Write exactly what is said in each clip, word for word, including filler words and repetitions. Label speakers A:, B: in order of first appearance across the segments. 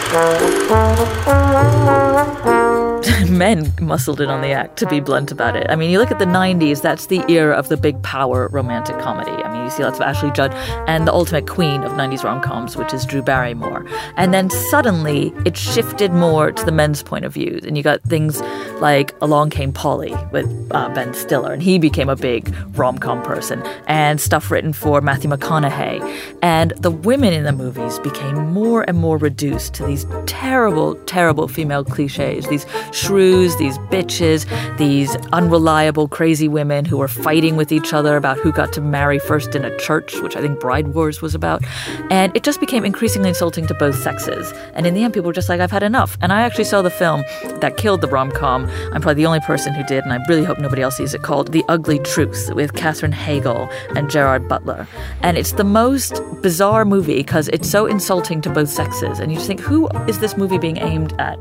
A: Men muscled in on the act, to be blunt about it. I mean, you look at the nineties, that's the era of the big power romantic comedy. I mean, you see lots of Ashley Judd and the ultimate queen of nineties rom-coms, which is Drew Barrymore. And then suddenly it shifted more to the men's point of view. And you got things like Along Came Polly with uh, Ben Stiller, and he became a big rom-com person, and stuff written for Matthew McConaughey. And the women in the movies became more and more reduced to these terrible, terrible female cliches, these shrews, these bitches, these unreliable, crazy women who were fighting with each other about who got to marry first in a church, which I think Bride Wars was about. And it just became increasingly insulting to both sexes. And in the end, people were just like, I've had enough. And I actually saw the film that killed the rom-com. I'm probably the only person who did, and I really hope nobody else sees it, called The Ugly Truth with Katherine Heigl and Gerard Butler. And it's the most bizarre movie because it's so insulting to both sexes. And you just think, who is this movie being aimed at?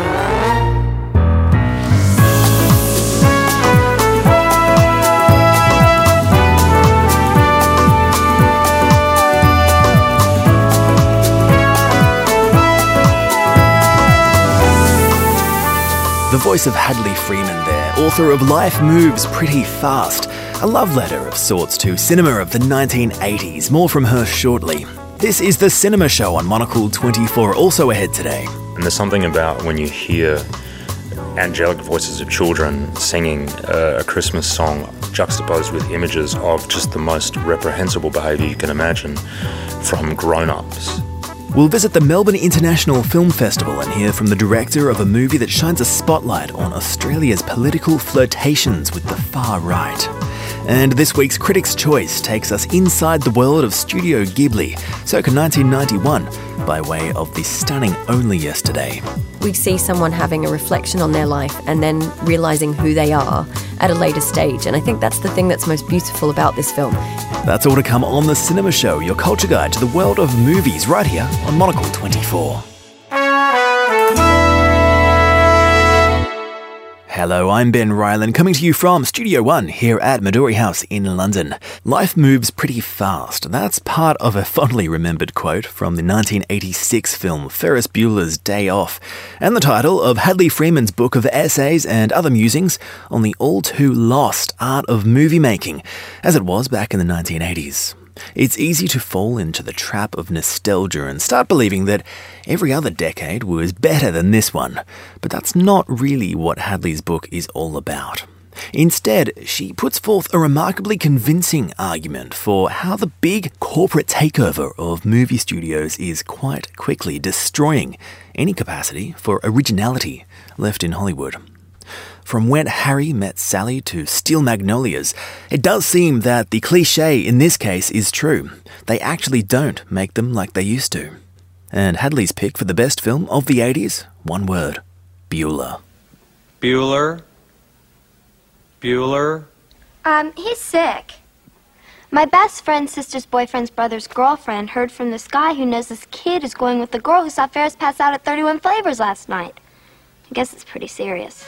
B: The voice of Hadley Freeman there, author of Life Moves Pretty Fast, a love letter of sorts to cinema of the nineteen eighties. More from her shortly. This is The Cinema Show on Monocle twenty-four, also ahead today.
C: And there's something about when you hear angelic voices of children singing a Christmas song juxtaposed with images of just the most reprehensible behaviour you can imagine from grown-ups.
B: We'll visit the Melbourne International Film Festival and hear from the director of a movie that shines a spotlight on Australia's political flirtations with the far right. And this week's Critics' Choice takes us inside the world of Studio Ghibli, circa nineteen ninety-one, by way of the stunning Only Yesterday.
D: We see someone having a reflection on their life and then realising who they are at a later stage. And I think that's the thing that's most beautiful about this film.
B: That's all to come on The Cinema Show, your culture guide to the world of movies, right here on Monocle twenty-four. Hello, I'm Ben Ryland, coming to you from Studio One here at Midori House in London. Life moves pretty fast. That's part of a fondly remembered quote from the nineteen eighty-six film Ferris Bueller's Day Off, and the title of Hadley Freeman's book of essays and other musings on the all-too-lost art of movie making, as it was back in the nineteen eighties. It's easy to fall into the trap of nostalgia and start believing that every other decade was better than this one. But that's not really what Hadley's book is all about. Instead, she puts forth a remarkably convincing argument for how the big corporate takeover of movie studios is quite quickly destroying any capacity for originality left in Hollywood. From When Harry Met Sally to Steel Magnolias, it does seem that the cliché in this case is true. They actually don't make them like they used to. And Hadley's pick for the best film of the eighties? One word. Bueller.
E: Bueller? Bueller?
F: Um, he's sick. My best friend's sister's boyfriend's brother's girlfriend heard from this guy who knows this kid is going with the girl who saw Ferris pass out at thirty-one Flavors last night. I guess it's pretty serious.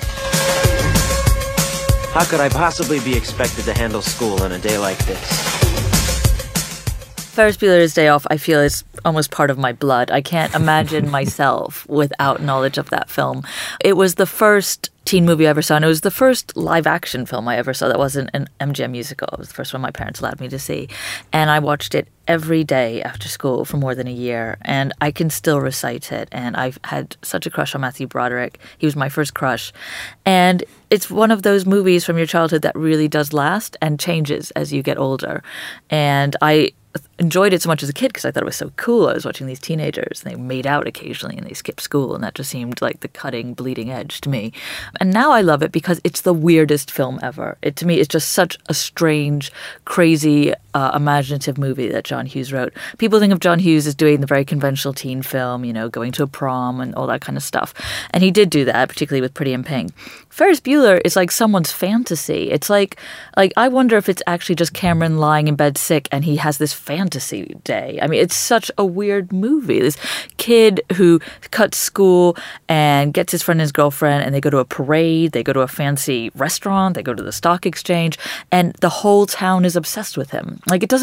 G: How could I possibly be expected to handle school on a day like this?
A: Ferris Bueller's Day Off, I feel, is almost part of my blood. I can't imagine myself without knowledge of that film. It was the first teen movie I ever saw, and it was the first live-action film I ever saw that wasn't an M G M musical. It was the first one my parents allowed me to see. And I watched it every day after school for more than a year, and I can still recite it. And I've had such a crush on Matthew Broderick. He was my first crush. And it's one of those movies from your childhood that really does last and changes as you get older. And I enjoyed it so much as a kid because I thought it was so cool. I was watching these teenagers, and they made out occasionally, and they skipped school, and that just seemed like the cutting, bleeding edge to me. And now I love it because it's the weirdest film ever. It, to me, is just such a strange, crazy, uh, imaginative movie that John Hughes wrote. People think of John Hughes as doing the very conventional teen film, you know, going to a prom and all that kind of stuff. And he did do that, particularly with Pretty in Pink. Ferris Bueller is like someone's fantasy. It's like, like I wonder if it's actually just Cameron lying in bed sick and he has this fantasy day. I mean, it's such a weird movie. This kid who cuts school and gets his friend and his girlfriend, and they go to a parade, they go to a fancy restaurant, they go to the stock exchange, and the whole town is obsessed with him. Like, it doesn't make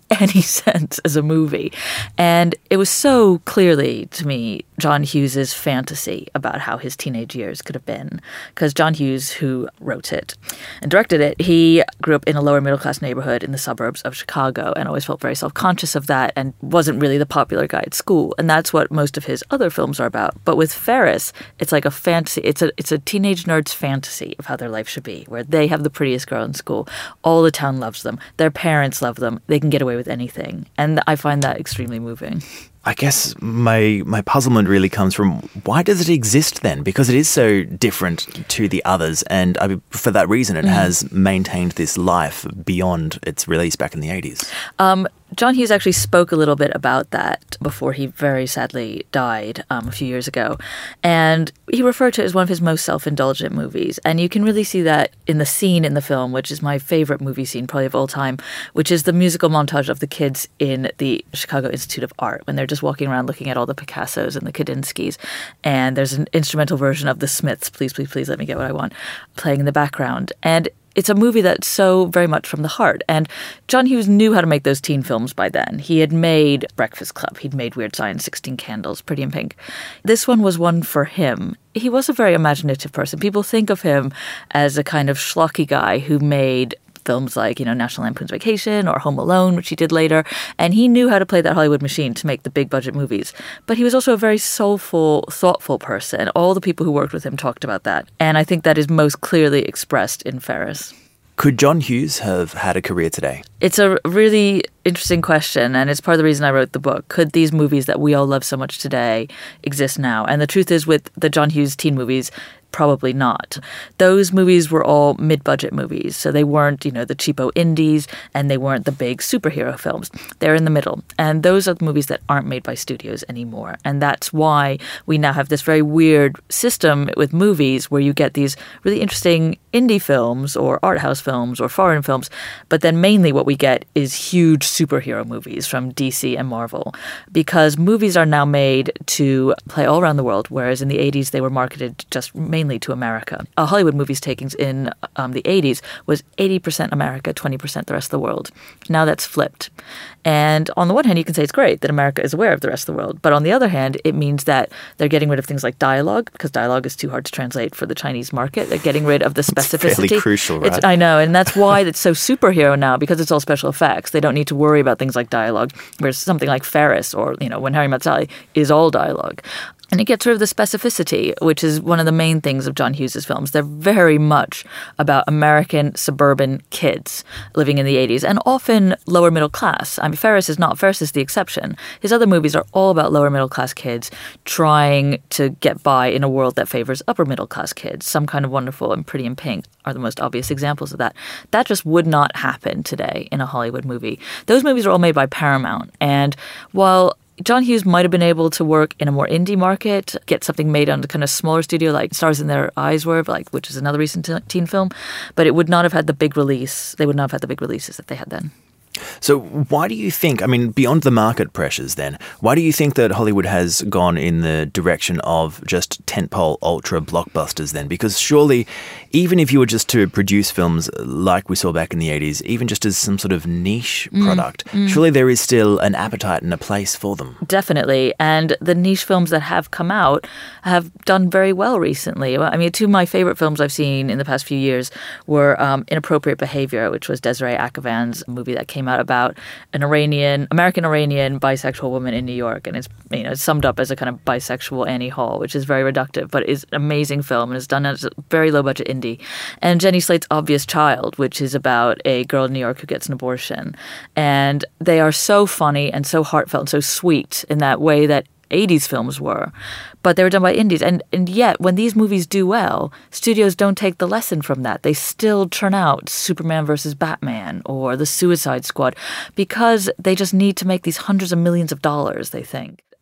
A: any sense as a movie. And it was so clearly, to me, John Hughes's fantasy about how his teenage years could have been. Because John Hughes, who wrote it and directed it, he grew up in a lower middle class neighborhood in the suburbs of Chicago and always felt very self-conscious of that and wasn't really the popular guy at school. And that's what most of his other films are about. But with Ferris, it's like a fantasy. It's a it's a teenage nerd's fantasy of how their life should be, where they have the prettiest girl in school. All the town loves them. Their parents love them. They can get away with anything. And I find that extremely moving.
B: I guess my my puzzlement really comes from, why does it exist then? Because it is so different to the others, and I, for that reason it mm. has maintained this life beyond its release back in the eighties.
A: Um, John Hughes actually spoke a little bit about that before he very sadly died um, a few years ago. And he referred to it as one of his most self-indulgent movies. And you can really see that in the scene in the film, which is my favorite movie scene probably of all time, which is the musical montage of the kids in the Chicago Institute of Art when they're just walking around looking at all the Picassos and the Kandinskys. And there's an instrumental version of the Smiths, Please, Please, Please Let Me Get What I Want, playing in the background. And it's a movie that's so very much from the heart. And John Hughes knew how to make those teen films by then. He had made Breakfast Club. He'd made Weird Science, sixteen Candles, Pretty in Pink. This one was one for him. He was a very imaginative person. People think of him as a kind of schlocky guy who made films like, you know, National Lampoon's Vacation or Home Alone, which he did later. And he knew how to play that Hollywood machine to make the big budget movies. But he was also a very soulful, thoughtful person. All the people who worked with him talked about that. And I think that is most clearly expressed in Ferris.
B: Could John Hughes have had a career today?
A: It's a really interesting question, and it's part of the reason I wrote the book. Could these movies that we all love so much today exist now? And the truth is, with the John Hughes teen movies, probably not. Those movies were all mid-budget movies, so they weren't, you know, the cheapo indies, and they weren't the big superhero films. They're in the middle, and those are the movies that aren't made by studios anymore. And that's why we now have this very weird system with movies where you get these really interesting indie films or art house films or foreign films, but then mainly what we get is huge superhero movies from D C and Marvel, because movies are now made to play all around the world, whereas in the eighties they were marketed just mainly to America. A Hollywood movie's takings in um, the eighties was eighty percent America, twenty percent the rest of the world. Now that's flipped. And on the one hand, you can say it's great that America is aware of the rest of the world. But on the other hand, it means that they're getting rid of things like dialogue, because dialogue is too hard to translate for the Chinese market. They're getting rid of the specificity.
B: It's fairly crucial, right?
A: It's, I know, and that's why it's so superhero now, because it's all special effects. They don't need to worry about things like dialogue, whereas something like Ferris or, you know, When Harry Met Sally is all dialogue. And it gets rid of the specificity, which is one of the main things of John Hughes's films. They're very much about American suburban kids living in the eighties, and often lower middle class. I mean, Ferris is not. Ferris is the exception. His other movies are all about lower middle class kids trying to get by in a world that favors upper middle class kids. Some Kind of Wonderful and Pretty in Pink are the most obvious examples of that. That just would not happen today in a Hollywood movie. Those movies are all made by Paramount. And while John Hughes might have been able to work in a more indie market, get something made on a kind of smaller studio like Stars in Their Eyes were, like, which is another recent teen film, but it would not have had the big release. They would not have had the big releases that they had then.
B: So why do you think, I mean, beyond the market pressures then, why do you think that Hollywood has gone in the direction of just tentpole ultra blockbusters then? Because surely, even if you were just to produce films like we saw back in the eighties, even just as some sort of niche mm, product, mm. surely there is still an appetite and a place for them. Definitely.
A: And the niche films that have come out have done very well recently. I mean, two of my favorite films I've seen in the past few years were um, Inappropriate Behavior, which was Desiree Akhavan's movie that came out about an Iranian, American-Iranian bisexual woman in New York. And it's, you know, it's summed up as a kind of bisexual Annie Hall, which is very reductive, but is an amazing film and is done as a very low-budget indie. And Jenny Slate's Obvious Child, which is about a girl in New York who gets an abortion. And they are so funny and so heartfelt and so sweet in that way that eighties films were, but they were done by indies. And, and yet, when these movies do well, studios don't take the lesson from that. They still turn out Superman versus Batman or The Suicide Squad because they just need to make these hundreds of millions of dollars, they think.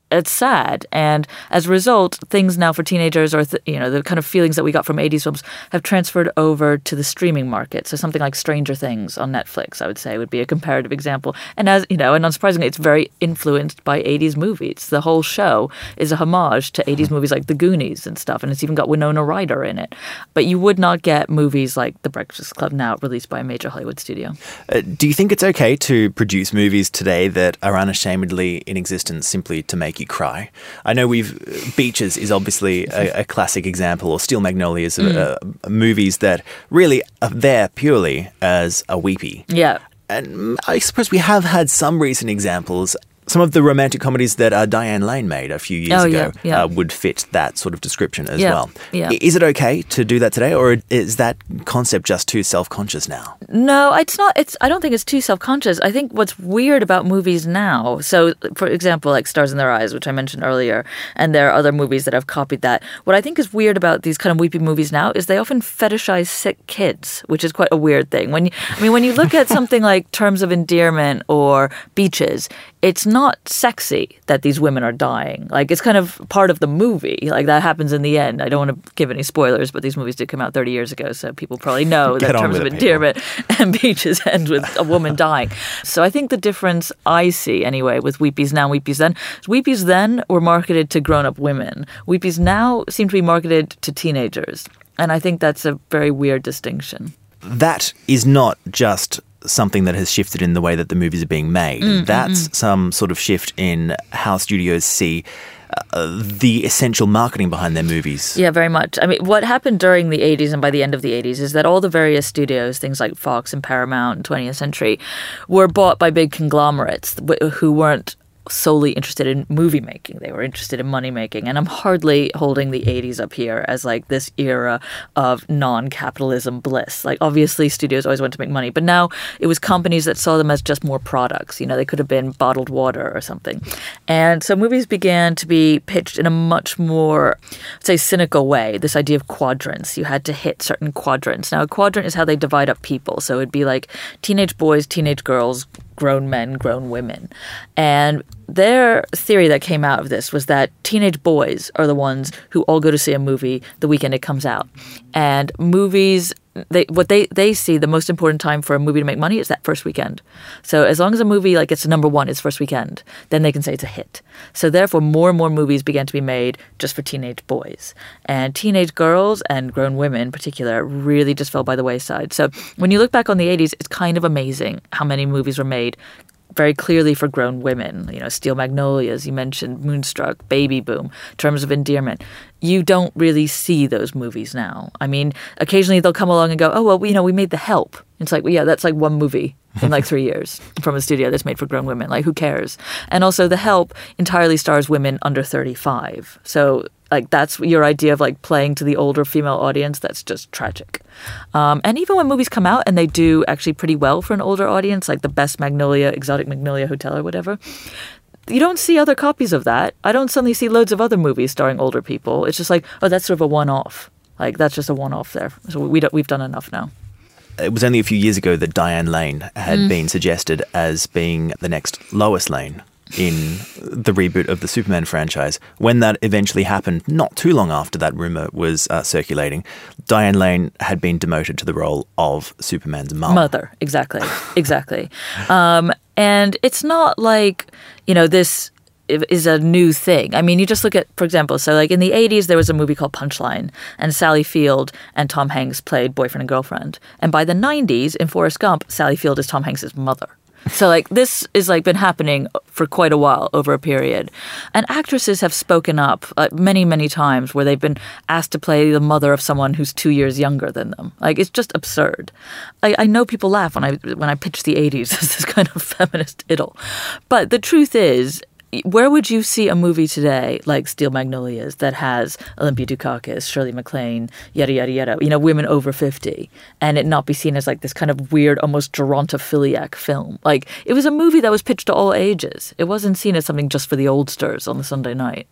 A: it's sad. And as a result, things now for teenagers, or th- you know, the kind of feelings that we got from eighties films have transferred over to the streaming market. So something like Stranger Things on Netflix, I would say, would be a comparative example. And as you know, and unsurprisingly, it's very influenced by eighties movies. The whole show is a homage to eighties movies like The Goonies and stuff, and it's even got Winona Ryder in it. But you would not get movies like The Breakfast Club now released by a major Hollywood studio.
B: Uh, do you think it's okay to produce movies today that are unashamedly in existence simply to make you cry? I know we've Beaches is obviously a, a classic example, or Steel Magnolias, mm. uh, movies that really are there purely as a weepy.
A: Yeah.
B: And I suppose we have had some recent examples. Some of the romantic comedies that uh, Diane Lane made a few years
A: oh,
B: ago
A: yeah, yeah.
B: Uh, would fit that sort of description as
A: yeah,
B: well.
A: Yeah.
B: Is it okay to do that today, or is that concept just too self-conscious now?
A: No, it's not. It's. I don't think it's too self-conscious. I think what's weird about movies now, so for example, like Stars in Their Eyes, which I mentioned earlier, and there are other movies that have copied that. What I think is weird about these kind of weepy movies now is they often fetishize sick kids, which is quite a weird thing. When you, I mean, when you look at something like Terms of Endearment or Beaches, it's not sexy that these women are dying. Like, it's kind of part of the movie. Like, that happens in the end. I don't want to give any spoilers, but these movies did come out thirty years ago, so people probably know that Terms of Endearment and Beaches end with a woman dying. So I think the difference I see, anyway, with Weepies now and Weepies then, is Weepies then were marketed to grown-up women. Weepies now seem to be marketed to teenagers. And I think that's a very weird distinction.
B: That is not just something that has shifted in the way that the movies are being made. Mm, That's mm, some sort of shift in how studios see uh, the essential marketing behind their movies.
A: Yeah, very much. I mean, what happened during the eighties and by the end of the eighties is that all the various studios, things like Fox and Paramount and twentieth Century, were bought by big conglomerates who weren't solely interested in movie making. They were interested in money making. And I'm hardly holding the eighties up here as like this era of non-capitalism bliss. Like, obviously studios always want to make money, but now it was companies that saw them as just more products. You know, they could have been bottled water or something. And so movies began to be pitched in a much more, say, cynical way. This idea of quadrants. You had to hit certain quadrants. Now, a quadrant is how they divide up people. So it'd be like teenage boys, teenage girls, grown men, grown women. And their theory that came out of this was that teenage boys are the ones who all go to see a movie the weekend it comes out. And movies, they what they, they see the most important time for a movie to make money is that first weekend. So as long as a movie like gets to number one its first weekend, then they can say it's a hit. So therefore, more and more movies began to be made just for teenage boys. And teenage girls and grown women in particular really just fell by the wayside. So when you look back on the eighties, it's kind of amazing how many movies were made very clearly for grown women. You know, Steel Magnolias, you mentioned Moonstruck, Baby Boom, Terms of Endearment. You don't really see those movies now. I mean, occasionally they'll come along and go, oh, well, you know, we made The Help. It's like, well, yeah, that's like one movie in like three years from a studio that's made for grown women. Like, who cares? And also The Help entirely stars women under thirty-five. So like, that's your idea of like playing to the older female audience. That's just tragic. Um, and even when movies come out and they do actually pretty well for an older audience, like The Best Magnolia, Exotic Magnolia Hotel or whatever, you don't see other copies of that. I don't suddenly see loads of other movies starring older people. It's just like, oh, that's sort of a one-off. Like, that's just a one-off there. So we don't, we've done enough now.
B: It was only a few years ago that Diane Lane had
A: Mm.
B: been suggested as being the next Lois Lane in the reboot of the Superman franchise. When that eventually happened, not too long after that rumour was uh, circulating, Diane Lane had been demoted to the role of Superman's mum.
A: Mother, exactly, exactly. Um, and it's not like, you know, this is a new thing. I mean, you just look at, for example, so like in the eighties, there was a movie called Punchline, and Sally Field and Tom Hanks played boyfriend and girlfriend. And by the nineties, in Forrest Gump, Sally Field is Tom Hanks' mother. So like this is like been happening for quite a while over a period. And actresses have spoken up uh, many, many times where they've been asked to play the mother of someone who's two years younger than them. Like, it's just absurd. I, I know people laugh when I when I pitch the eighties as this kind of feminist idyll. But the truth is, where would you see a movie today like Steel Magnolias that has Olympia Dukakis, Shirley MacLaine, yada, yada, yada, you know, women over fifty, and it not be seen as like this kind of weird, almost gerontophiliac film? Like, it was a movie that was pitched to all ages. It wasn't seen as something just for the oldsters on the Sunday night.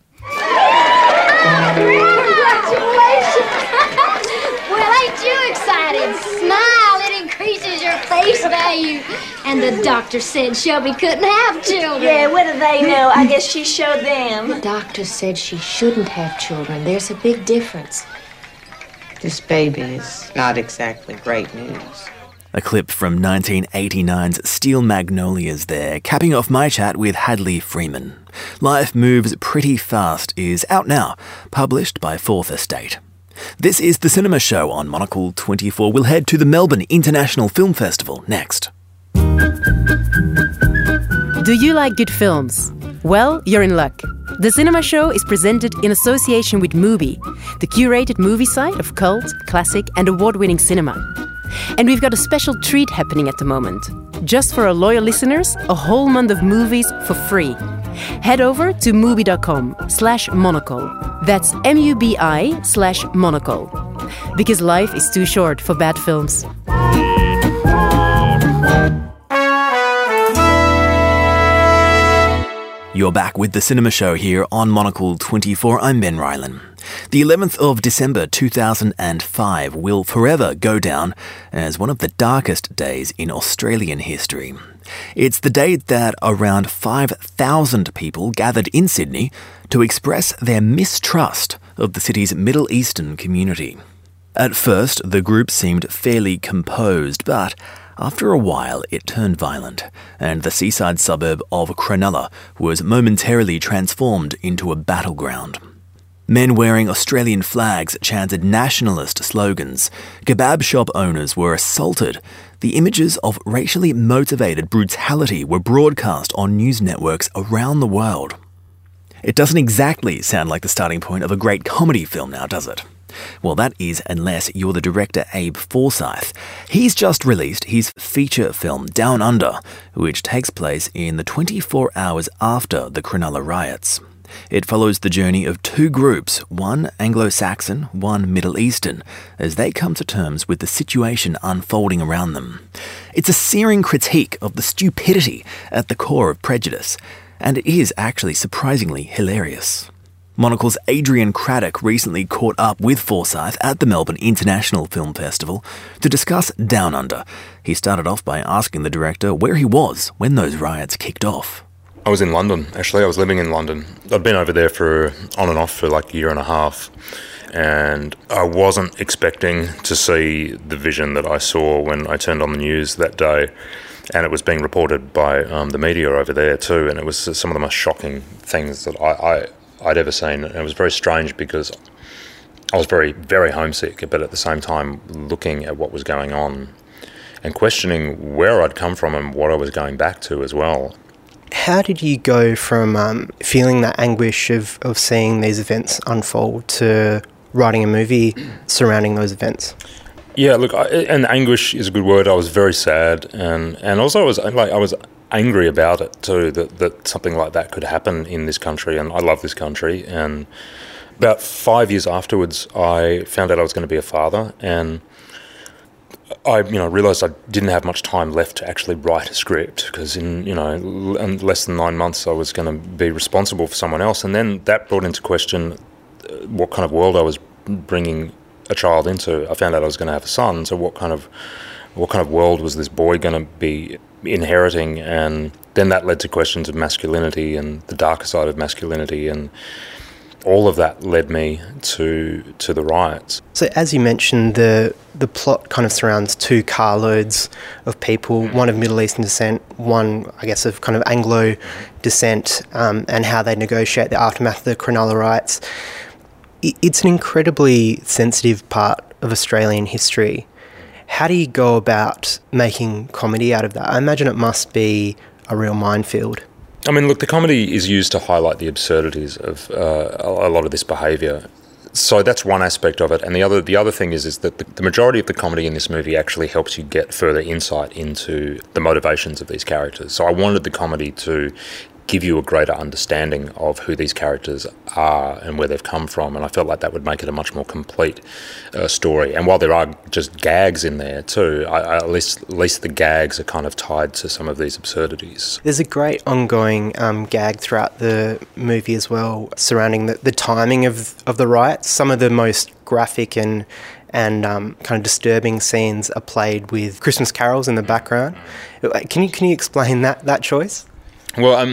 E: Congratulations! Well, ain't you excited? Smile, it increases your face value. And the doctor said Shelby couldn't have children.
H: Yeah, what do do they know? I guess she showed them.
I: The doctor said she shouldn't have children. There's a big difference. This baby is not exactly great news.
B: A clip from nineteen eighty-nine's Steel Magnolias there, capping off my chat with Hadley Freeman. Life Moves Pretty Fast is out now, published by Fourth Estate. This is The Cinema Show on Monocle twenty-four. We'll head to the Melbourne International Film Festival next.
J: Do you like good films? Well, you're in luck. The Cinema Show is presented in association with Mubi, the curated movie site of cult, classic and award-winning cinema. And we've got a special treat happening at the moment. Just for our loyal listeners, a whole month of movies for free. Head over to mubi.com slash monocle. That's M-U-B-I slash monocle. Because life is too short for bad films.
B: You're back with The Cinema Show here on Monocle twenty-four. I'm Ben Rylan. The eleventh of December two thousand five will forever go down as one of the darkest days in Australian history. It's the date that around five thousand people gathered in Sydney to express their mistrust of the city's Middle Eastern community. At first, the group seemed fairly composed, but after a while, it turned violent, and the seaside suburb of Cronulla was momentarily transformed into a battleground. Men wearing Australian flags chanted nationalist slogans. Kebab shop owners were assaulted. The images of racially motivated brutality were broadcast on news networks around the world. It doesn't exactly sound like the starting point of a great comedy film now, does it? Well, that is unless you're the director Abe Forsyth. He's just released his feature film Down Under, which takes place in the twenty-four hours after the Cronulla riots. It follows the journey of two groups, one Anglo-Saxon, one Middle Eastern, as they come to terms with the situation unfolding around them. It's a searing critique of the stupidity at the core of prejudice, and it is actually surprisingly hilarious. Monocle's Adrian Craddock recently caught up with Forsyth at the Melbourne International Film Festival to discuss Down Under. He started off by asking the director where he was when those riots kicked off.
C: I was in London, actually. I was living in London. I'd been over there for on and off for like a year and a half, and I wasn't expecting to see the vision that I saw when I turned on the news that day. And it was being reported by um, the media over there too, and it was some of the most shocking things that I... I I'd ever seen. And it was very strange because I was very, very homesick, but at the same time looking at what was going on and questioning where I'd come from and what I was going back to as well.
K: How did you go from um, feeling that anguish of, of seeing these events unfold to writing a movie surrounding those events?
C: Yeah, look, I, and anguish is a good word. I was very sad, and, and also I was like I was angry about it too, that, that something like that could happen in this country, and I love this country. And about five years afterwards, I found out I was going to be a father, and I, you know, realised I didn't have much time left to actually write a script, because in, you know, in less than nine months I was going to be responsible for someone else, and then that brought into question what kind of world I was bringing a child into. I found out I was going to have a son, so what kind of what kind of world was this boy going to be inheriting? And then that led to questions of masculinity and the darker side of masculinity, and all of that led me to to the riots.
K: So as you mentioned, the the plot kind of surrounds two carloads of people, one of Middle Eastern descent, one, I guess, of kind of Anglo descent, um, and how they negotiate the aftermath of the Cronulla riots. It's an incredibly sensitive part of Australian history. How do you go about making comedy out of that? I imagine it must be a real minefield.
C: I mean, look, the comedy is used to highlight the absurdities of uh, a lot of this behaviour. So that's one aspect of it. And the other the other thing is, is that the, the majority of the comedy in this movie actually helps you get further insight into the motivations of these characters. So I wanted the comedy to give you a greater understanding of who these characters are and where they've come from, and I felt like that would make it a much more complete uh, story. And while there are just gags in there too, I, I, at least at least the gags are kind of tied to some of these absurdities.
K: There's a great ongoing um, gag throughout the movie as well, surrounding the, the timing of, of the riots. Some of the most graphic and and um, kind of disturbing scenes are played with Christmas carols in the background. Can you can you explain that that choice?
C: Well, um,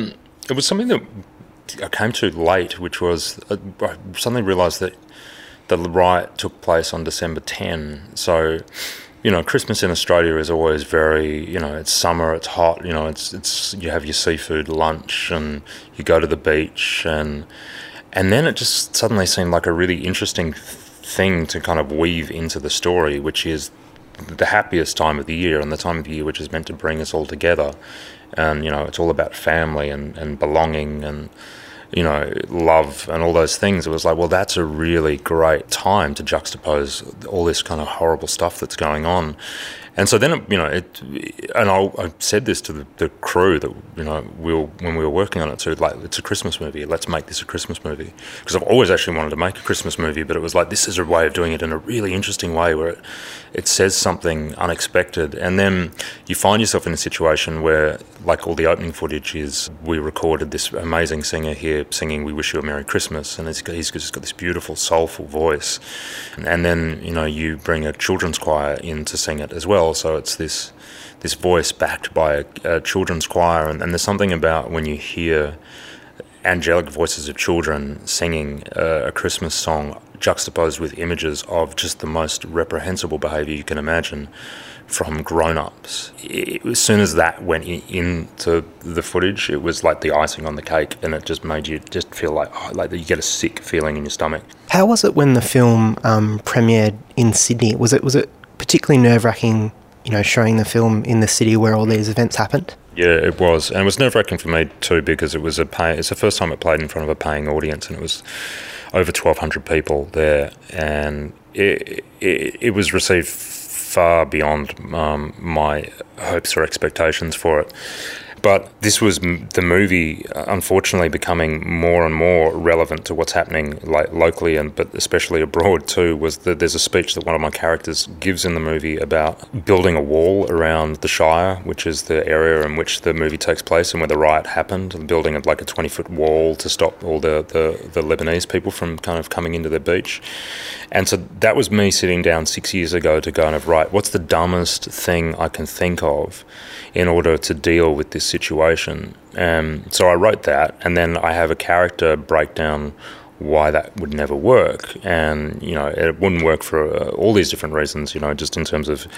C: it was something that I came to late, which was uh, I suddenly realised that the riot took place on December tenth. So, you know, Christmas in Australia is always very, you know, it's summer, it's hot, you know, it's it's you have your seafood lunch and you go to the beach, and and then it just suddenly seemed like a really interesting thing to kind of weave into the story, which is the happiest time of the year and the time of the year which is meant to bring us all together. And, you know, it's all about family and, and belonging and, you know, love and all those things. It was like, well, that's a really great time to juxtapose all this kind of horrible stuff that's going on. And so then, you know, it, and I, I said this to the, the crew that, you know, we'll, when we were working on it too, like, it's a Christmas movie, let's make this a Christmas movie. Because I've always actually wanted to make a Christmas movie, but it was like, this is a way of doing it in a really interesting way where it, it says something unexpected. And then you find yourself in a situation where, like all the opening footage is, we recorded this amazing singer here singing We Wish You a Merry Christmas, and he's, he's just got this beautiful, soulful voice. And then, you know, you bring a children's choir in to sing it as well. So it's this this voice backed by a, a children's choir, and, and there's something about when you hear angelic voices of children singing uh, a Christmas song juxtaposed with images of just the most reprehensible behaviour you can imagine from grown-ups. It, as soon as that went in, into the footage, it was like the icing on the cake, and it just made you just feel like, oh, like you get a sick feeling in your stomach.
K: How was it when the film um, premiered in Sydney? Was it was it particularly nerve-wracking, you know, showing the film in the city where all these events happened?
C: Yeah, it was. And it was nerve-wracking for me too, because it was a pay, it's the first time it played in front of a paying audience, and it was over twelve hundred people there, and it, it, it was received far beyond um, my hopes or expectations for it. But this was the movie, unfortunately, becoming more and more relevant to what's happening, like locally and but especially abroad too. Was that there's a speech that one of my characters gives in the movie about building a wall around the Shire, which is the area in which the movie takes place and where the riot happened, and building like a twenty foot wall to stop all the, the, the Lebanese people from kind of coming into their beach. And so that was me sitting down six years ago to kind of write, what's the dumbest thing I can think of in order to deal with this situation? Um, so I wrote that, and then I have a character break down why that would never work. And, you know, it wouldn't work for uh, all these different reasons, you know, just in terms of,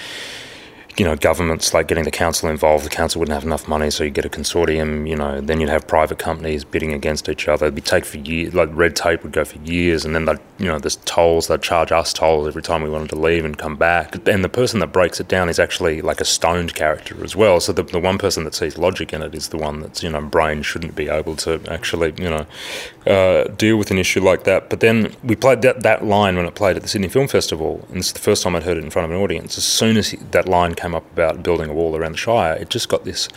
C: you know, governments like getting the council involved. The council wouldn't have enough money, so you get a consortium, you know, then you'd have private companies bidding against each other. It'd be take for years, like red tape would go for years, and then they'd, you know, there's tolls, they'd charge us tolls every time we wanted to leave and come back. And the person that breaks it down is actually like a stoned character as well. So the, the one person that sees logic in it is the one that's, you know, brain shouldn't be able to actually, you know, uh, deal with an issue like that. But then we played that, that line when it played at the Sydney Film Festival, and it's the first time I'd heard it in front of an audience. As soon as he, that line came up about building a wall around the Shire, it just got this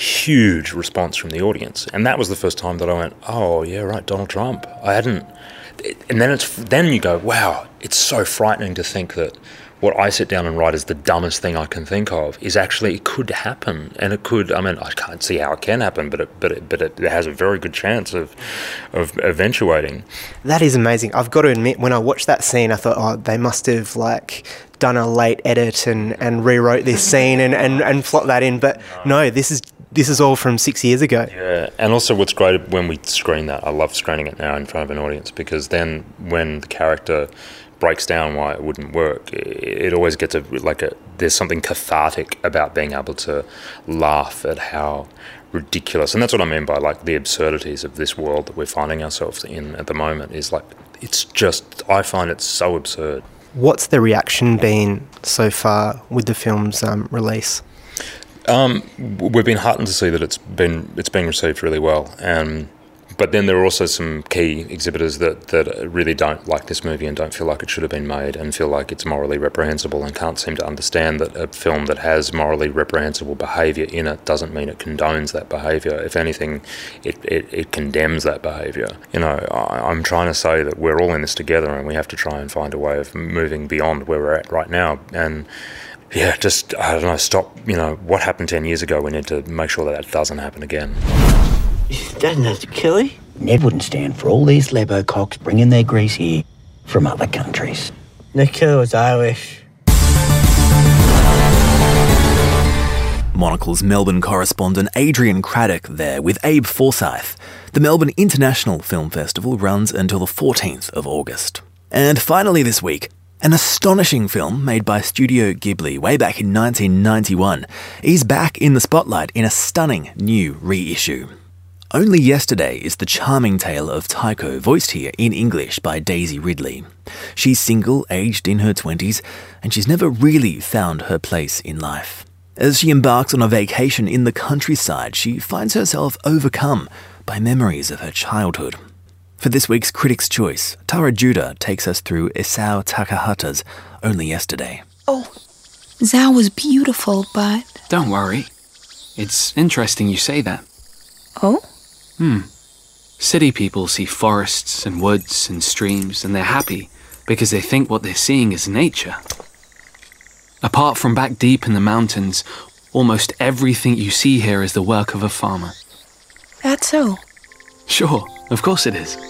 C: huge response from the audience. And that was the first time that I went, oh, yeah, right, Donald Trump. I hadn't... And then it's then you go, wow, it's so frightening to think that what I sit down and write is the dumbest thing I can think of is actually, it could happen. And it could, I mean, I can't see how it can happen, but it, but it, but it has a very good chance of of eventuating.
K: That is amazing. I've got to admit, when I watched that scene, I thought, oh, they must have, like, done a late edit and, and rewrote this scene and, and, and flopped that in. But no, this is this is all from six years ago.
C: Yeah, and also what's great when we screen that, I love screening it now in front of an audience, because then when the character breaks down why it wouldn't work, it always gets a like a there's something cathartic about being able to laugh at how ridiculous, and that's what I mean by like the absurdities of this world that we're finding ourselves in at the moment. Is like, it's just, I find it so absurd.
K: What's the reaction been so far with the film's um, release?
C: Um, we've been heartened to see that it's been it's being received really well, and but then there are also some key exhibitors that, that really don't like this movie and don't feel like it should have been made and feel like it's morally reprehensible and can't seem to understand that a film that has morally reprehensible behaviour in it doesn't mean it condones that behaviour. If anything, it, it, it condemns that behaviour. You know, I, I'm trying to say that we're all in this together and we have to try and find a way of moving beyond where we're at right now. And yeah, just, I don't know, stop, you know, what happened ten years ago, we need to make sure that that doesn't happen again.
L: Doesn't it, Killy? Ned wouldn't stand for all these Lebo cocks bringing their grease here from other countries. Ned Killy was Irish.
B: Monocle's Melbourne correspondent Adrian Craddock there with Abe Forsyth. The Melbourne International Film Festival runs until the fourteenth of August. And finally this week, an astonishing film made by Studio Ghibli way back in nineteen ninety-one is back in the spotlight in a stunning new reissue. Only Yesterday is the charming tale of Taiko, voiced here in English by Daisy Ridley. She's single, aged in her twenties, and she's never really found her place in life. As she embarks on a vacation in the countryside, she finds herself overcome by memories of her childhood. For this week's Critics' Choice, Tara Judah takes us through Isao Takahata's Only Yesterday.
M: Oh, Zhao was beautiful, but...
N: Don't worry. It's interesting you say that.
M: Oh?
N: Hmm. City people see forests and woods and streams, and they're happy because they think what they're seeing is nature. Apart from back deep in the mountains, almost everything you see here is the work of a farmer.
M: That's so.
N: Sure, of course it is.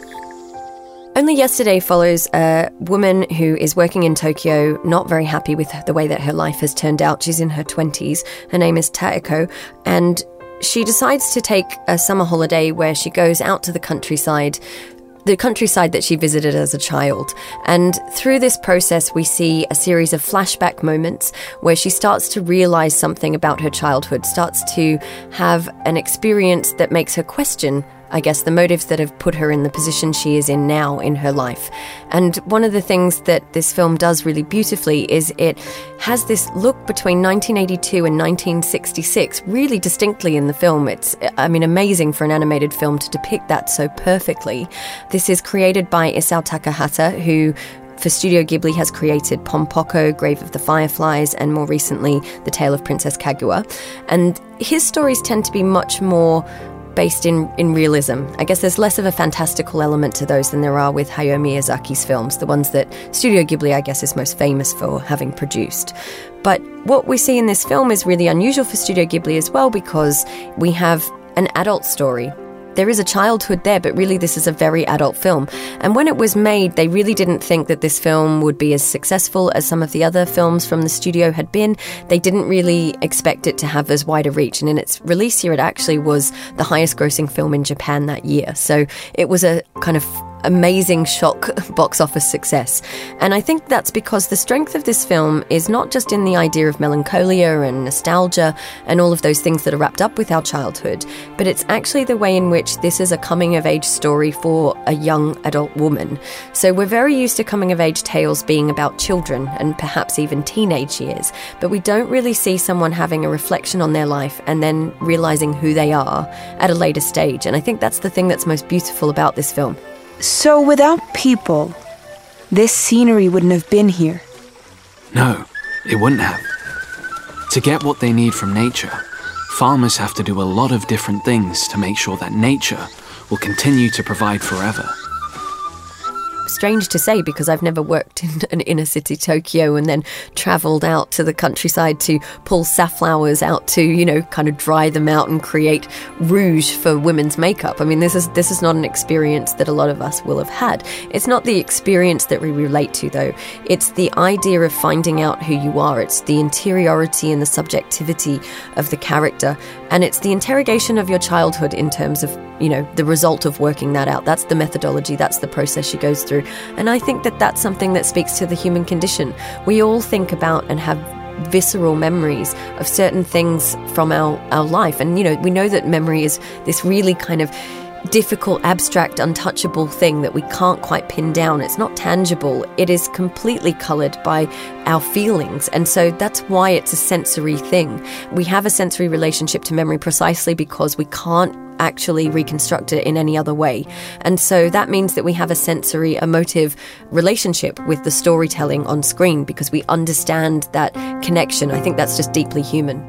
D: Only Yesterday follows a woman who is working in Tokyo, not very happy with the way that her life has turned out. She's in her twenties. Her name is Taeko, and she decides to take a summer holiday where she goes out to the countryside, the countryside that she visited as a child. And through this process, we see a series of flashback moments where she starts to realize something about her childhood, starts to have an experience that makes her question, I guess, the motives that have put her in the position she is in now in her life. And one of the things that this film does really beautifully is it has this look between nineteen eighty-two and nineteen sixty-six really distinctly in the film. It's, I mean, amazing for an animated film to depict that so perfectly. This is created by Isao Takahata, who for Studio Ghibli has created Pom Poko, Grave of the Fireflies, and more recently, The Tale of Princess Kaguya. And his stories tend to be much more based in, in realism. I guess there's less of a fantastical element to those than there are with Hayao Miyazaki's films, the ones that Studio Ghibli, I guess, is most famous for having produced. But what we see in this film is really unusual for Studio Ghibli as well, because we have an adult story. There is a childhood there, but really this is a very adult film. And when it was made, they really didn't think that this film would be as successful as some of the other films from the studio had been. They didn't really expect it to have as wide a reach. And in its release year, it actually was the highest grossing film in Japan that year. So it was a kind of amazing shock box office success. And I think that's because the strength of this film is not just in the idea of melancholia and nostalgia and all of those things that are wrapped up with our childhood, but it's actually the way in which this is a coming-of-age story for a young adult woman. So we're very used to coming-of-age tales being about children and perhaps even teenage years, but we don't really see someone having a reflection on their life and then realizing who they are at a later stage. And I think that's the thing that's most beautiful about this film.
M: So without people, this scenery wouldn't have been here?
N: No, it wouldn't have. To get what they need from nature, farmers have to do a lot of different things to make sure that nature will continue to provide forever.
D: Strange to say, because I've never worked in an inner city Tokyo and then travelled out to the countryside to pull safflowers out to, you know, kind of dry them out and create rouge for women's makeup. I mean, this is this is not an experience that a lot of us will have had. It's not the experience that we relate to, though. It's the idea of finding out who you are. It's the interiority and the subjectivity of the character. And it's the interrogation of your childhood in terms of, you know, the result of working that out. That's the methodology. That's the process she goes through. And I think that that's something that speaks to the human condition. We all think about and have visceral memories of certain things from our, our life. And, you know, we know that memory is this really kind of difficult, abstract, untouchable thing that we can't quite pin down. It's not tangible. It is completely coloured by our feelings. And so that's why it's a sensory thing. We have a sensory relationship to memory precisely because we can't actually reconstruct it in any other way. And so that means that we have a sensory, emotive relationship with the storytelling on screen because we understand that connection. I think that's just deeply human.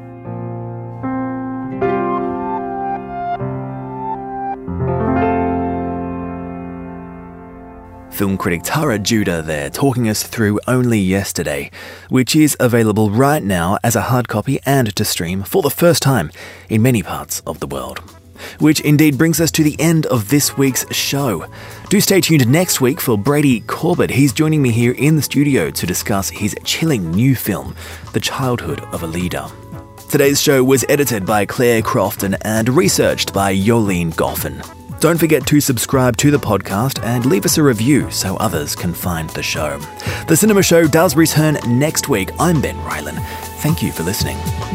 B: Film critic Tara Judah there, talking us through Only Yesterday, which is available right now as a hard copy and to stream for the first time in many parts of the world. Which indeed brings us to the end of this week's show. Do stay tuned next week for Brady Corbett. He's joining me here in the studio to discuss his chilling new film, The Childhood of a Leader. Today's show was edited by Claire Crofton and researched by Yolene Goffin. Don't forget to subscribe to the podcast and leave us a review so others can find the show. The Cinema Show does return next week. I'm Ben Rylan. Thank you for listening.